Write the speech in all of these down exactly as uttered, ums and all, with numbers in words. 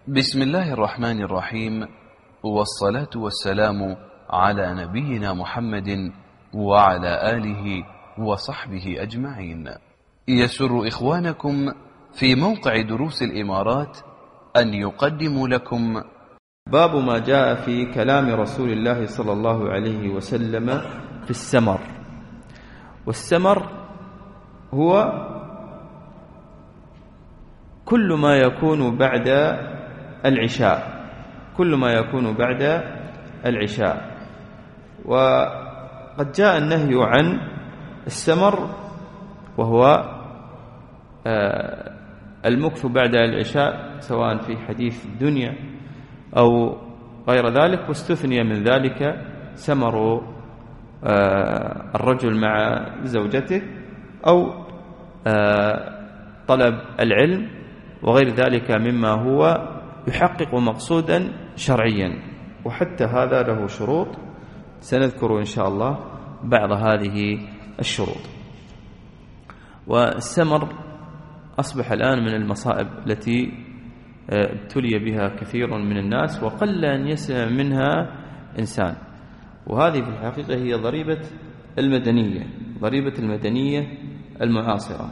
بسم الله الرحمن الرحيم، والصلاة والسلام على نبينا محمد وعلى آله وصحبه أجمعين. يسر إخوانكم في موقع دروس الإمارات أن يقدموا لكم باب ما جاء في كلام رسول الله صلى الله عليه وسلم في السمر. والسمر هو كل ما يكون بعد العشاء كل ما يكون بعد العشاء وقد جاء النهي عن السمر وهو المكث بعد العشاء سواء في حديث الدنيا أو غير ذلك، واستثني من ذلك سمر الرجل مع زوجته أو طلب العلم وغير ذلك مما هو يحقق مقصودا شرعيا، وحتى هذا له شروط سنذكر إن شاء الله بعض هذه الشروط. والسمر أصبح الآن من المصائب التي ابتلي بها كثير من الناس وقل أن يسلم منها إنسان، وهذه في الحقيقة هي ضريبة المدنية ضريبة المدنية المعاصرة.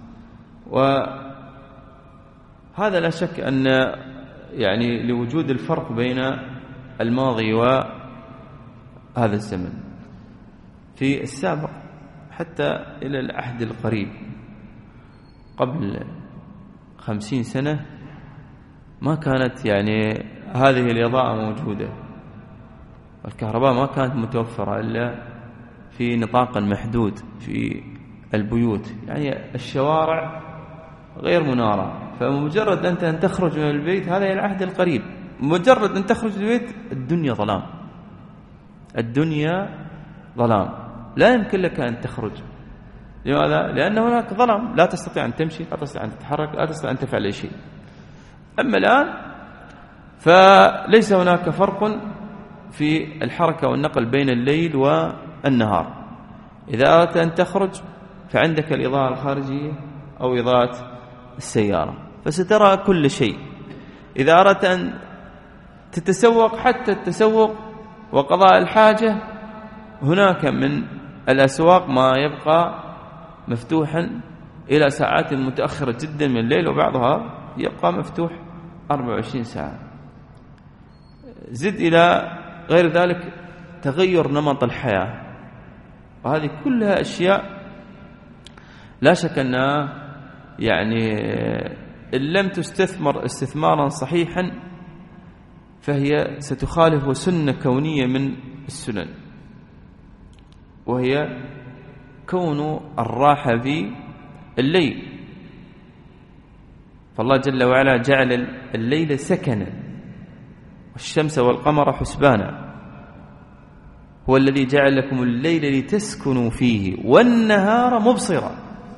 وهذا لا شك أن يعني لوجود الفرق بين الماضي وهذا الزمن. في السابق حتى إلى العهد القريب قبل خمسين سنة ما كانت يعني هذه الإضاءة موجودة، الكهرباء ما كانت متوفرة إلا في نطاق محدود في البيوت، يعني الشوارع غير منارة. فمجرد أنت أن تخرج من البيت، هذا العهد القريب، مجرد أن تخرج من البيت الدنيا ظلام الدنيا ظلام لا يمكن لك أن تخرج. لماذا؟ لأن هناك ظلام، لا تستطيع أن تمشي، لا تستطيع أن تتحرك، لا تستطيع أن تفعل أي شيء. أما الآن فليس هناك فرق في الحركة والنقل بين الليل والنهار. إذا أردت أن تخرج فعندك الإضاءة الخارجية أو إضاءة السيارة فسترى كل شيء. إذا أردت أن تتسوق حتى التسوق وقضاء الحاجة، هناك من الأسواق ما يبقى مفتوحا إلى ساعات متأخرة جدا من الليل، وبعضها يبقى مفتوح أربع وعشرين ساعة. زد إلى غير ذلك تغير نمط الحياة، وهذه كلها أشياء لا شك أنها يعني إن لم تستثمر استثمارا صحيحا فهي ستخالف سنة كونية من السنن، وهي كون الراحة في الليل. فالله جل وعلا جعل الليل سكنا والشمس والقمر حسبانا. هو الذي جعل لكم الليل لتسكنوا فيه والنهار مبصرا.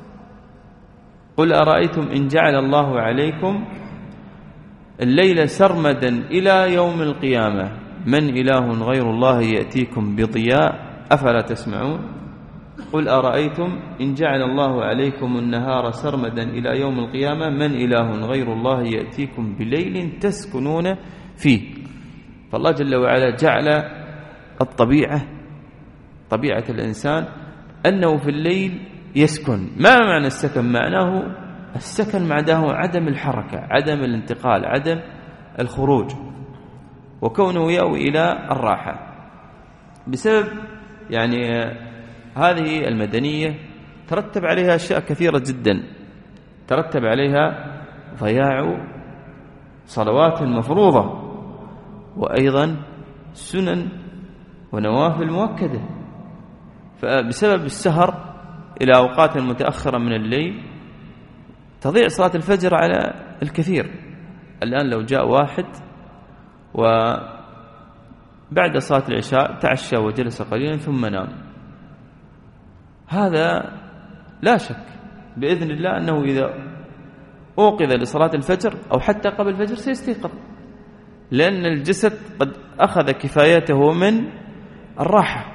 قل أرأيتم إن جعل الله عليكم الليل سرمدا إلى يوم القيامة من إله غير الله يأتيكم بضياء أفلا تسمعون. قل أرأيتم إن جعل الله عليكم النهار سرمدا إلى يوم القيامة من إله غير الله يأتيكم بليل تسكنون فيه. فالله جل وعلا جعل الطبيعة طبيعة الإنسان أنه في الليل يسكن. ما معنى السكن؟ معناه السكن معناه عدم الحركة، عدم الانتقال، عدم الخروج، وكونه يأوي إلى الراحة. بسبب يعني هذه المدنية ترتب عليها أشياء كثيرة جدا، ترتب عليها ضياع صلوات المفروضة، وأيضا سنن ونوافل مؤكدة. فبسبب السهر إلى أوقات متأخرة من الليل تضيع صلاة الفجر على الكثير. الآن لو جاء واحد وبعد صلاة العشاء تعشى وجلس قليلا ثم نام، هذا لا شك بإذن الله أنه إذا أوقظ لصلاة الفجر أو حتى قبل الفجر سيستيقظ، لأن الجسد قد أخذ كفايته من الراحة.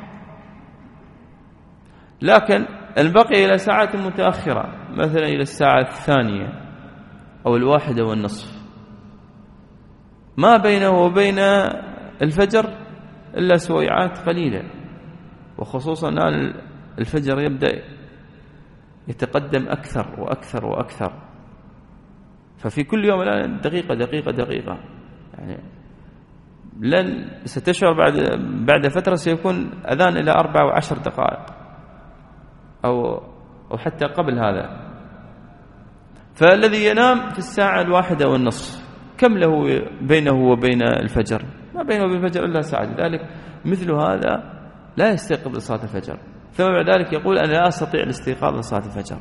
لكن البقي إلى ساعات متأخرة، مثلا إلى الساعة الثانية أو الواحدة والنصف، ما بينه وبين الفجر إلا سويعات قليلة، وخصوصا الآن الفجر يبدأ يتقدم أكثر وأكثر وأكثر، ففي كل يوم الآن دقيقة دقيقة دقيقة، يعني لن ستشعر بعد بعد فترة سيكون أذان إلى أربع وعشر دقائق أو أو حتى قبل هذا. فالذي ينام في الساعة الواحدة والنصف كم له بينه وبين الفجر؟ ما بينه وبين الفجر إلا ساعة. لذلك مثل هذا لا يستيقظ لصلاة الفجر، ثم بعد ذلك يقول أنا لا أستطيع الاستيقاظ لصلاة الفجر.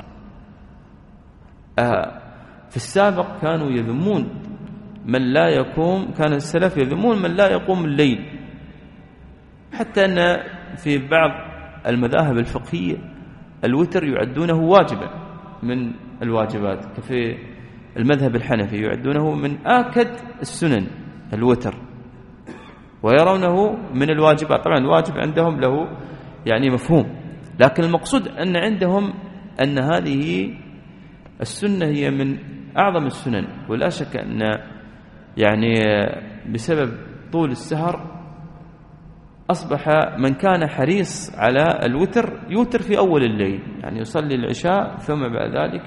آه في السابق كانوا يذمون من لا يقوم، كان السلف يذمون من لا يقوم الليل، حتى أن في بعض المذاهب الفقهية الوتر يعدونه واجبا من الواجبات، كفي المذهب الحنفي يعدونه من آكد السنن الوتر، ويرونه من الواجبات. طبعا الواجب عندهم له يعني مفهوم، لكن المقصود أن عندهم أن هذه السنة هي من أعظم السنن. ولا شك أن يعني بسبب طول السهر أصبح من كان حريص على الوتر يوتر في أول الليل، يعني يصلي العشاء ثم بعد ذلك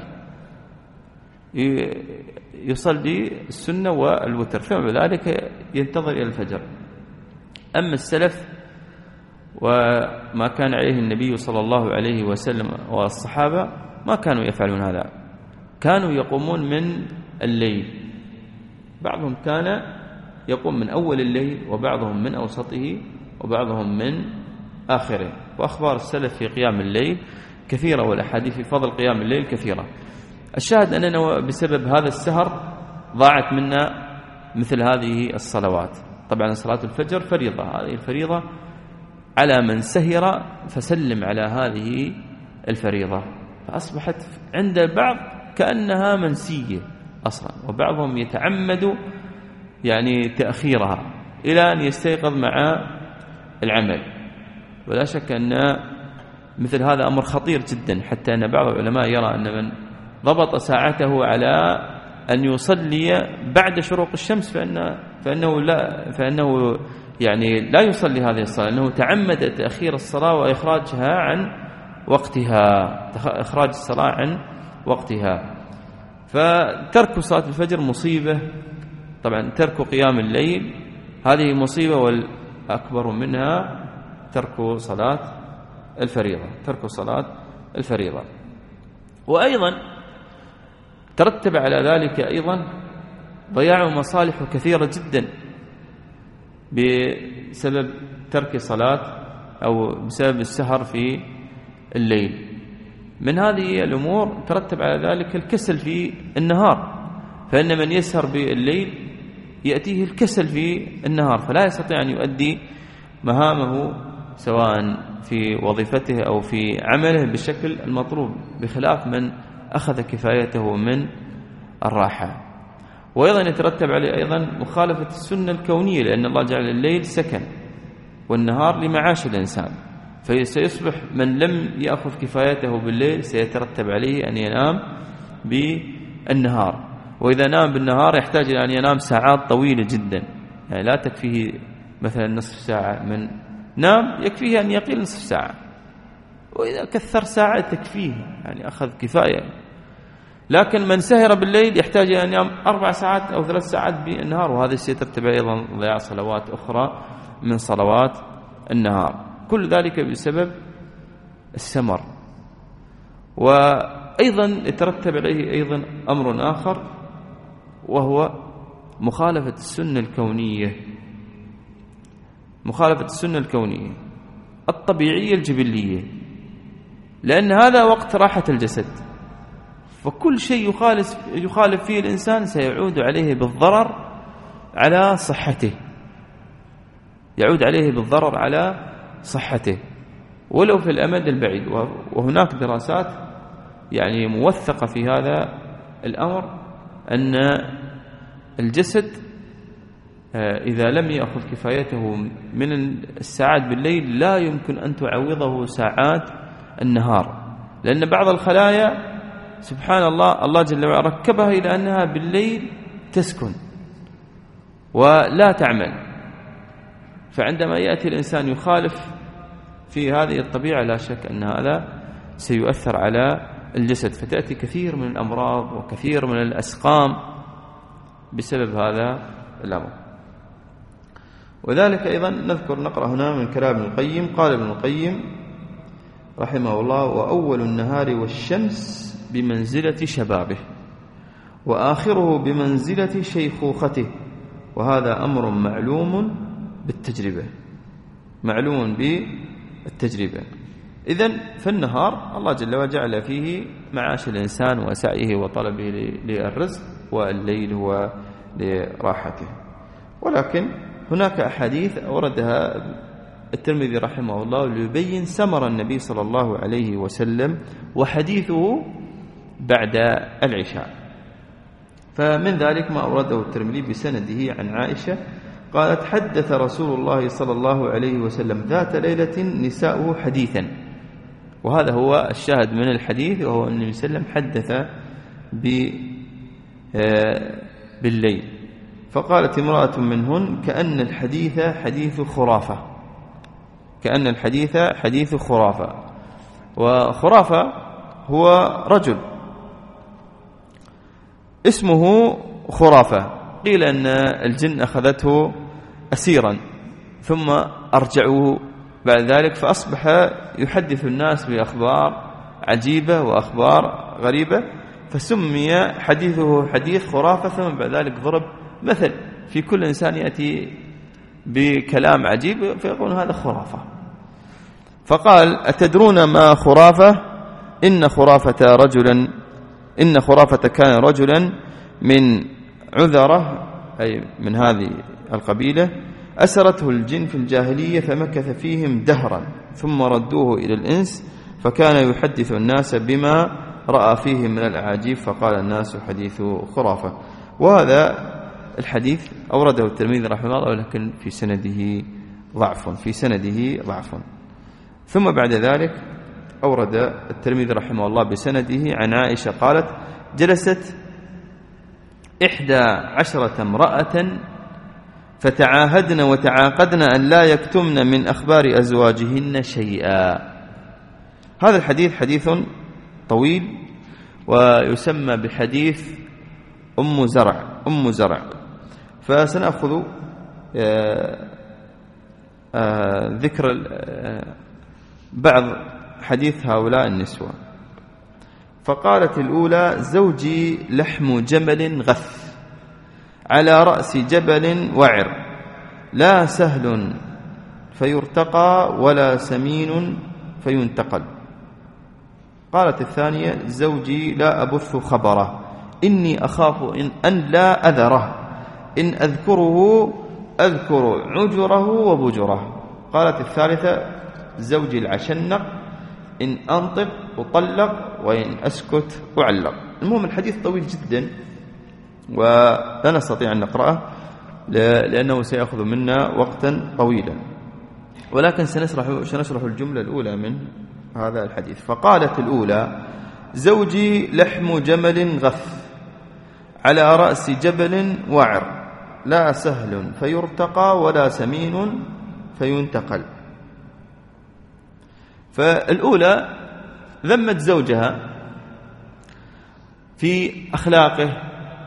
يصلي السنة والوتر، ثم بعد ذلك ينتظر إلى الفجر. أما السلف وما كان عليه النبي صلى الله عليه وسلم والصحابة ما كانوا يفعلون هذا، كانوا يقومون من الليل، بعضهم كان يقوم من أول الليل وبعضهم من أوسطه وبعضهم من آخره. وأخبار السلف في قيام الليل كثيرة، والأحاديث في فضل قيام الليل كثيرة. الشاهد أننا بسبب هذا السهر ضاعت منا مثل هذه الصلوات. طبعا صلاة الفجر فريضة، هذه الفريضة على من سهر فسلم على هذه الفريضة، فأصبحت عند البعض كأنها منسية أصلا، وبعضهم يتعمد يعني تأخيرها إلى أن يستيقظ مع العمل. ولا شك أن مثل هذا أمر خطير جدا، حتى أن بعض العلماء يرى أن من ضبط ساعته على أن يصلي بعد شروق الشمس فإن فإنه لا فإنه يعني لا يصلي هذه الصلاة، أنه تعمد تأخير الصلاة وإخراجها عن وقتها، إخراج الصلاة عن وقتها. فترك صلاة الفجر مصيبة. طبعا ترك قيام الليل هذه مصيبة، والأكبر منها ترك صلاة الفريضة، ترك صلاة الفريضة. وأيضا ترتب على ذلك أيضا ضياع مصالح كثيرة جدا بسبب ترك صلاة أو بسبب السهر في الليل. من هذه الأمور ترتب على ذلك الكسل في النهار، فإن من يسهر بالليل يأتيه الكسل في النهار، فلا يستطيع أن يؤدي مهامه سواء في وظيفته أو في عمله بالشكل المطلوب، بخلاف من أخذ كفايته من الراحة. وأيضا يترتب عليه أيضا مخالفة السنة الكونية، لأن الله جعل الليل سكن والنهار لمعاش الإنسان، فسيصبح من لم يأخذ كفايته بالليل سيترتب عليه أن ينام بالنهار، وإذا نام بالنهار يحتاج إلى أن ينام ساعات طويلة جدا، يعني لا تكفيه مثلا نصف ساعة من نام، يكفيه أن يقيل نصف ساعة، وإذا كثر ساعة تكفيه، يعني أخذ كفاية. لكن من سهر بالليل يحتاج أن ينام أربع ساعات أو ثلاث ساعات بالنهار، وهذا سيترتب أيضا ضياع صلوات أخرى من صلوات النهار، كل ذلك بسبب السمر. وأيضا يترتب عليه أيضا أمر آخر، وهو مخالفة السنة الكونية، مخالفة السنة الكونية الطبيعية الجبلية، لأن هذا وقت راحة الجسد، فكل شيء يخالف يخالف فيه الإنسان سيعود عليه بالضرر على صحته، يعود عليه بالضرر على صحته ولو في الأمد البعيد. وهناك دراسات يعني موثقة في هذا الأمر، أن الجسد إذا لم يأخذ كفايته من الساعات بالليل لا يمكن أن تعوضه ساعات النهار، لأن بعض الخلايا سبحان الله الله جل وعلا ركبها إلى أنها بالليل تسكن، ولا تعمل. فعندما يأتي الإنسان يخالف في هذه الطبيعة لا شك أن هذا سيؤثر على الجسد، فتأتي كثير من الأمراض وكثير من الأسقام بسبب هذا الأمر. وذلك أيضا نذكر نقرأ هنا من كلام ابن القيم. قال ابن القيم رحمه الله: وأول النهار والشمس بمنزلة شبابه، وآخره بمنزلة شيخوخته، وهذا أمر معلوم بالتجربة، معلوم بالتجربة. إذن فالنهار الله جل وعلا جعل فيه معاش الإنسان وسعيه وطلبه للرزق، والليل هو لراحته. ولكن هناك أحاديث أوردها الترمذي رحمه الله ليبين سمر النبي صلى الله عليه وسلم، وحديثه بعد العشاء. فمن ذلك ما أورده الترمذي بسنده عن عائشة قالت: حدث رسول الله صلى الله عليه وسلم ذات ليلة نساؤه حديثا. وهذا هو الشاهد من الحديث، وهو أن النبي صلى الله عليه وسلم حدث بالليل. فقالت امرأة منهن: كأن الحديث حديث خرافة، كأن الحديث حديث خرافة. وخرافة هو رجل اسمه خرافة، قيل أن الجن أخذته أسيرا ثم أرجعوه بعد ذلك، فأصبح يحدث الناس بأخبار عجيبة وأخبار غريبة، فسمي حديثه حديث خرافة. ثم بعد ذلك ضرب مثل في كل إنسان يأتي بكلام عجيب فيقول هذا خرافة. فقال: أتدرون ما خرافة؟ إن خرافة رجلا إن خرافة كان رجلا من عذرة، أي من هذه القبيلة، أسرته الجن في الجاهلية فمكث فيهم دهرا ثم ردوه إلى الإنس، فكان يحدث الناس بما رأى فيه من الأعاجيب، فقال الناس حديث خرافة. وهذا الحديث أورده الترمذي رحمه الله، ولكن في سنده ضعف في سنده ضعف ثم بعد ذلك أورد الترمذي رحمه الله بسنده عن عائشة قالت: جلست إحدى عشرة امرأة فتعاهدن وتعاقدن أن لا يكتمن من أخبار أزواجهن شيئا. هذا الحديث حديث طويل ويسمى بحديث أم زرع أم زرع فسنأخذ ذكر بعض حديث هؤلاء النسوة. فقالت الأولى: زوجي لحم جمل غث على رأس جبل وعر، لا سهل فيرتقى ولا سمين فينتقل. قالت الثانية: زوجي لا أبث خبره، إني أخاف إن, أن لا أذره، إن أذكره أذكر عجره وبجره. قالت الثالثة: زوجي العشنق، إن أنطق أطلق وإن أسكت أعلق. المهم الحديث طويل جدا ولا نستطيع أن نقرأه لأنه سيأخذ منا وقتا طويلا، ولكن سنشرح, سنشرح الجملة الأولى من هذا الحديث. فقالت الأولى: زوجي لحم جمل غث على رأس جبل وعر، لا سهل فيرتقى ولا سمين فينتقل. فالأولى ذمت زوجها في أخلاقه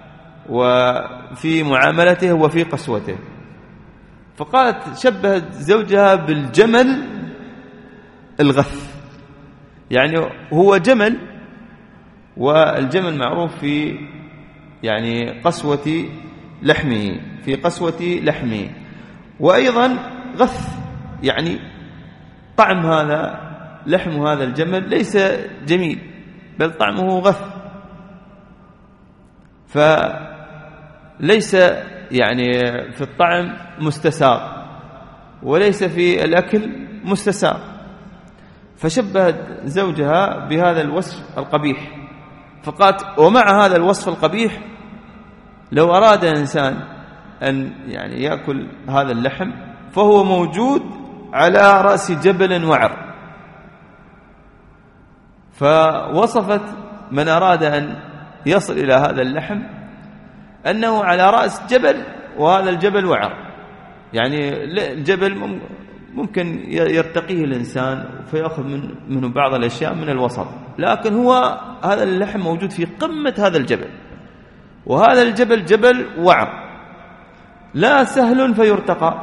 وفي معاملته وفي قسوته، فقالت شبهت زوجها بالجمل الغث، يعني هو جمل، والجمل معروف في يعني قسوة لحمه في قسوة لحمه وأيضا غث، يعني طعم هذا لحم هذا الجمل ليس جميل بل طعمه غث، فليس يعني في الطعم مستساغ وليس في الأكل مستساغ. فشبهت زوجها بهذا الوصف القبيح، فقالت: ومع هذا الوصف القبيح لو أراد إنسان أن يعني يأكل هذا اللحم فهو موجود على رأس جبل وعر. فوصفت من أراد أن يصل إلى هذا اللحم أنه على رأس جبل وهذا الجبل وعر، يعني الجبل ممكن يرتقيه الإنسان فيأخذ من منه بعض الأشياء من الوسط، لكن هو هذا اللحم موجود في قمة هذا الجبل، وهذا الجبل جبل وعر لا سهل فيرتقى،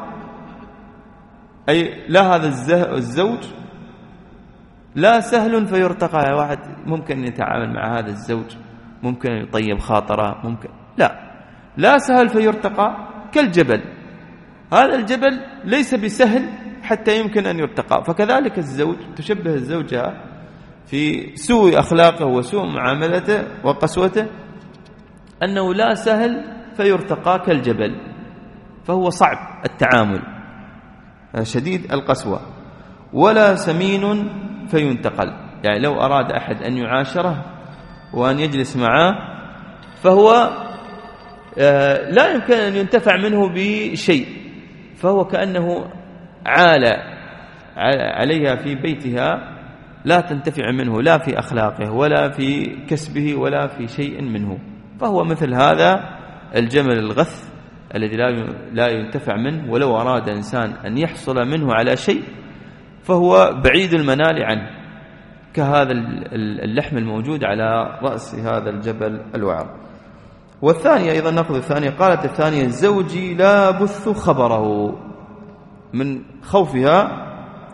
أي لا هذا الزوج لا سهل فيرتقى. يعني واحد ممكن يتعامل مع هذا الزوج، ممكن يطيب خاطره، ممكن لا لا سهل فيرتقى كالجبل. هذا الجبل ليس بسهل حتى يمكن أن يرتقى. فكذلك الزوج تشبه الزوجة في سوء أخلاقه وسوء معاملته وقسوته، أنه لا سهل فيرتقى كالجبل، فهو صعب التعامل شديد القسوة، ولا سمين فينتقل. يعني لو أراد أحد أن يعاشره وأن يجلس معه فهو لا يمكن أن ينتفع منه بشيء، فهو كأنه عالة عليها في بيتها، لا تنتفع منه لا في أخلاقه ولا في كسبه ولا في شيء منه، فهو مثل هذا الجمل الغث الذي لا ينتفع منه، ولو أراد إنسان أن يحصل منه على شيء فهو بعيد المنال عنه، كهذا اللحم الموجود على رأس هذا الجبل الوعر. والثانية أيضا نأخذ الثانية، قالت الثانية: زوجي لا بث خبره، من خوفها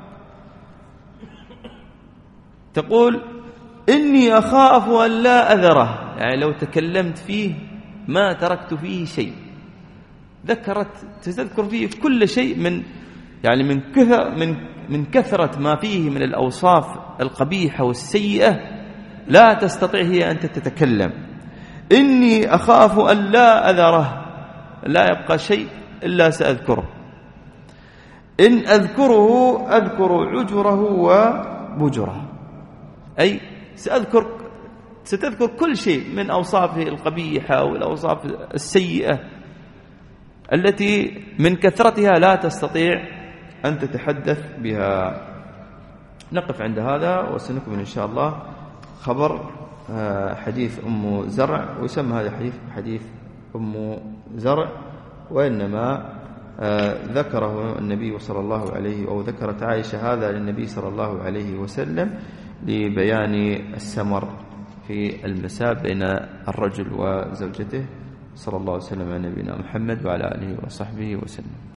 تقول: إني أخاف أن لا أذره، يعني لو تكلمت فيه ما تركت فيه شيء، ذكرت تذكر فيه كل شيء من يعني من كثر من من كثرة ما فيه من الأوصاف القبيحة والسيئة، لا تستطيع هي أن تتكلم. إني أخاف أن لا أذره، لا يبقى شيء إلا سأذكره، إن أذكره أذكر عجره وبجره، أي سأذكر ستذكر كل شيء من أوصافه القبيحة والأوصاف السيئة التي من كثرتها لا تستطيع أن تتحدث بها. نقف عند هذا، وسنكمل إن شاء الله خبر حديث أم زرع، ويسمى هذا الحديث حديث أم زرع، وإنما ذكره النبي صلى الله عليه أو ذكرت عائشة هذا للنبي صلى الله عليه وسلم لبيان السمر في المساء بين الرجل وزوجته، صلى الله عليه وسلم على نبينا محمد وعلى آله وصحبه وسلم.